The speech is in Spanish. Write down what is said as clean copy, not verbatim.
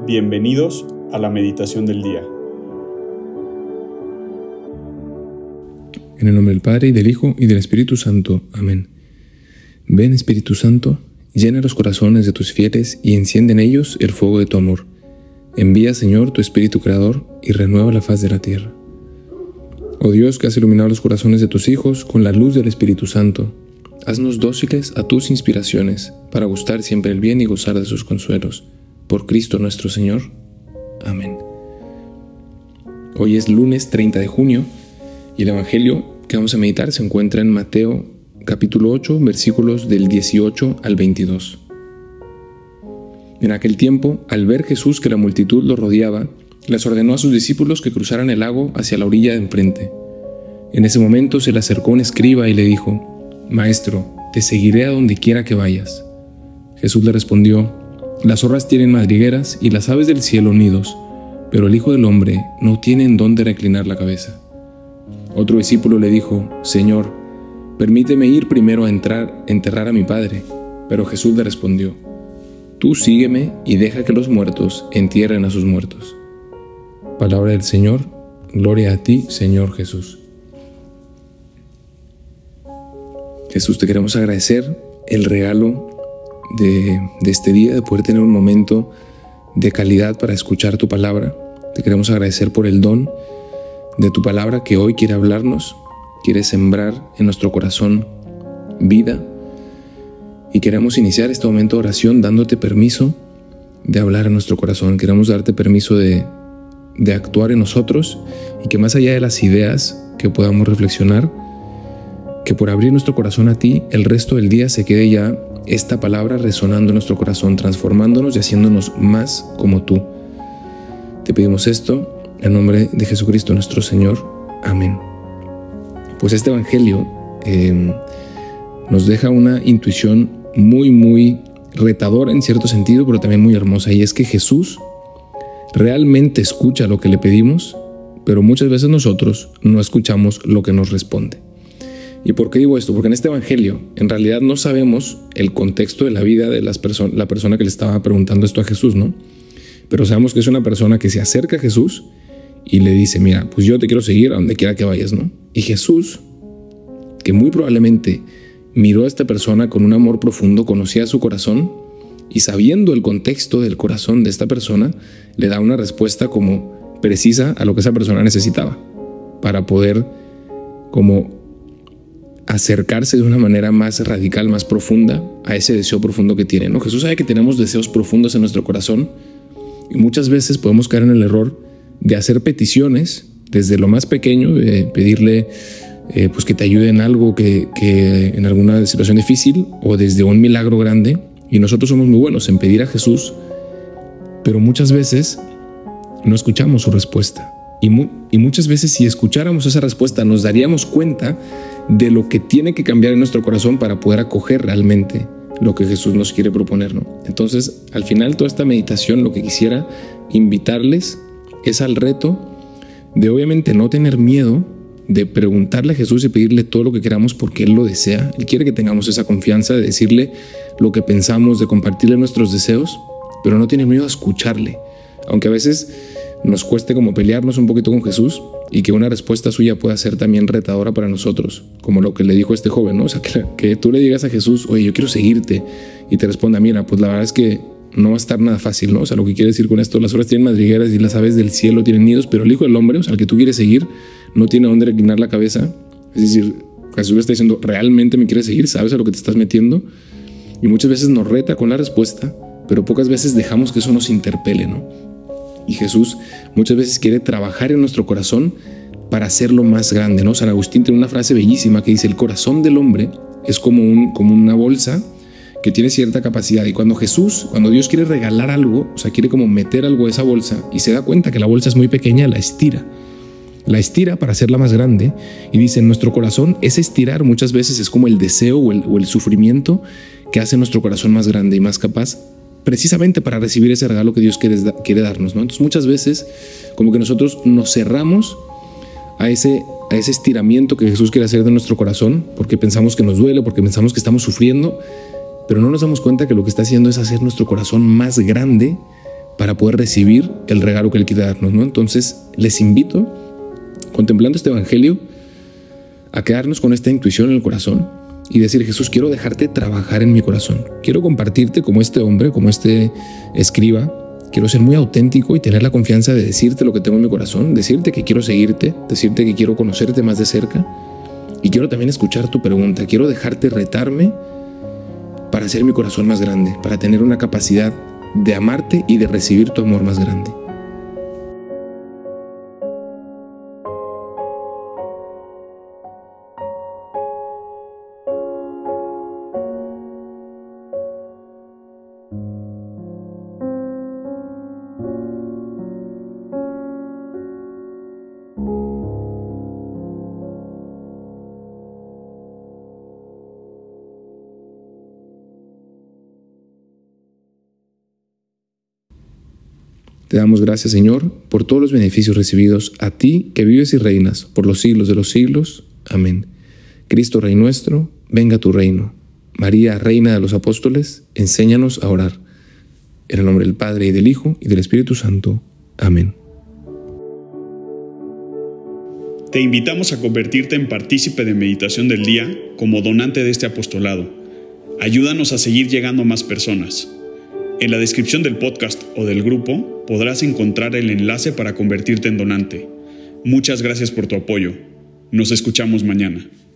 Bienvenidos a la meditación del día. En el nombre del Padre, y del Hijo, y del Espíritu Santo. Amén. Ven, Espíritu Santo, llena los corazones de tus fieles y enciende en ellos el fuego de tu amor. Envía, Señor, tu Espíritu Creador y renueva la faz de la tierra. Oh Dios, que has iluminado los corazones de tus hijos con la luz del Espíritu Santo, haznos dóciles a tus inspiraciones para gustar siempre el bien y gozar de sus consuelos. Por Cristo nuestro Señor. Amén. Hoy es lunes 30 de junio y el Evangelio que vamos a meditar se encuentra en Mateo capítulo 8, versículos del 18 al 22. En aquel tiempo, al ver Jesús que la multitud lo rodeaba, les ordenó a sus discípulos que cruzaran el lago hacia la orilla de enfrente. En ese momento se le acercó un escriba y le dijo: «Maestro, te seguiré a donde quiera que vayas». Jesús le respondió: «Las zorras tienen madrigueras y las aves del cielo nidos, pero el Hijo del Hombre no tiene en dónde reclinar la cabeza». Otro discípulo le dijo: «Señor, permíteme ir primero a enterrar a mi padre». Pero Jesús le respondió: «Tú sígueme y deja que los muertos entierren a sus muertos». Palabra del Señor. Gloria a ti, Señor Jesús. Jesús, te queremos agradecer el regalo de este día, de poder tener un momento de calidad para escuchar tu palabra. Te queremos agradecer por el don de tu palabra que hoy quiere hablarnos, quiere sembrar en nuestro corazón vida, y queremos iniciar este momento de oración dándote permiso de hablar en nuestro corazón. Queremos darte permiso de actuar en nosotros, y que más allá de las ideas que podamos reflexionar, que por abrir nuestro corazón a ti, el resto del día se quede ya esta palabra resonando en nuestro corazón, transformándonos y haciéndonos más como tú. Te pedimos esto en nombre de Jesucristo nuestro Señor. Amén. Pues este evangelio nos deja una intuición muy retadora en cierto sentido, pero también muy hermosa, y es que Jesús realmente escucha lo que le pedimos, pero muchas veces nosotros no escuchamos lo que nos responde. ¿Y por qué digo esto? Porque en este evangelio en realidad no sabemos el contexto de la vida de la persona que le estaba preguntando esto a Jesús, ¿no? Pero sabemos que es una persona que se acerca a Jesús y le dice: «Mira, pues yo te quiero seguir a donde quiera que vayas», ¿no? Y Jesús, que muy probablemente miró a esta persona con un amor profundo, conocía su corazón, y sabiendo el contexto del corazón de esta persona, le da una respuesta como precisa a lo que esa persona necesitaba para poder como acercarse de una manera más radical, más profunda a ese deseo profundo que tiene, ¿no? Jesús sabe que tenemos deseos profundos en nuestro corazón, y muchas veces podemos caer en el error de hacer peticiones desde lo más pequeño, de pedirle pues que te ayude en algo que en alguna situación difícil, o desde un milagro grande. Y nosotros somos muy buenos en pedir a Jesús, pero muchas veces no escuchamos su respuesta. Y muchas veces, si escucháramos esa respuesta, nos daríamos cuenta de lo que tiene que cambiar en nuestro corazón para poder acoger realmente lo que Jesús nos quiere proponer, ¿no? Entonces, al final, toda esta meditación, lo que quisiera invitarles es al reto de, obviamente, no tener miedo de preguntarle a Jesús y pedirle todo lo que queramos, porque Él lo desea. Él quiere que tengamos esa confianza de decirle lo que pensamos, de compartirle nuestros deseos, pero no tiene miedo a escucharle. Aunque a veces nos cueste como pelearnos un poquito con Jesús, y que una respuesta suya pueda ser también retadora para nosotros, como lo que le dijo este joven, ¿no? O sea, que tú le digas a Jesús: «Oye, yo quiero seguirte», y te responda: «Mira, pues la verdad es que no va a estar nada fácil», ¿no? O sea, lo que quiere decir con esto: las zorras tienen madrigueras y las aves del cielo tienen nidos, pero el Hijo del Hombre, o sea, el que tú quieres seguir, no tiene dónde reclinar la cabeza. Es decir, Jesús le está diciendo: ¿realmente me quieres seguir? ¿Sabes a lo que te estás metiendo? Y muchas veces nos reta con la respuesta, pero pocas veces dejamos que eso nos interpele, ¿no? Y Jesús muchas veces quiere trabajar en nuestro corazón para hacerlo más grande, ¿no? San Agustín tiene una frase bellísima que dice: «El corazón del hombre es como una bolsa que tiene cierta capacidad, y cuando Dios quiere regalar algo, o sea, quiere como meter algo a esa bolsa, y se da cuenta que la bolsa es muy pequeña, la estira para hacerla más grande». Y dice: en nuestro corazón, ese estirar muchas veces es como el deseo o el sufrimiento que hace nuestro corazón más grande y más capaz, precisamente para recibir ese regalo que Dios quiere darnos, ¿no? Entonces muchas veces como que nosotros nos cerramos a ese estiramiento que Jesús quiere hacer de nuestro corazón, porque pensamos que nos duele, porque pensamos que estamos sufriendo, pero no nos damos cuenta que lo que está haciendo es hacer nuestro corazón más grande para poder recibir el regalo que Él quiere darnos, ¿no? Entonces, les invito, contemplando este evangelio, a quedarnos con esta intuición en el corazón y decir: Jesús, quiero dejarte trabajar en mi corazón. Quiero compartirte como este hombre, como este escriba. Quiero ser muy auténtico y tener la confianza de decirte lo que tengo en mi corazón, decirte que quiero seguirte, decirte que quiero conocerte más de cerca, y quiero también escuchar tu pregunta. Quiero dejarte retarme para hacer mi corazón más grande, para tener una capacidad de amarte y de recibir tu amor más grande. Te damos gracias, Señor, por todos los beneficios recibidos, a ti que vives y reinas por los siglos de los siglos. Amén. Cristo, Rey nuestro, venga a tu reino. María, Reina de los Apóstoles, enséñanos a orar. En el nombre del Padre, y del Hijo, y del Espíritu Santo. Amén. Te invitamos a convertirte en partícipe de Meditación del Día como donante de este apostolado. Ayúdanos a seguir llegando a más personas. En la descripción del podcast o del grupo podrás encontrar el enlace para convertirte en donante. Muchas gracias por tu apoyo. Nos escuchamos mañana.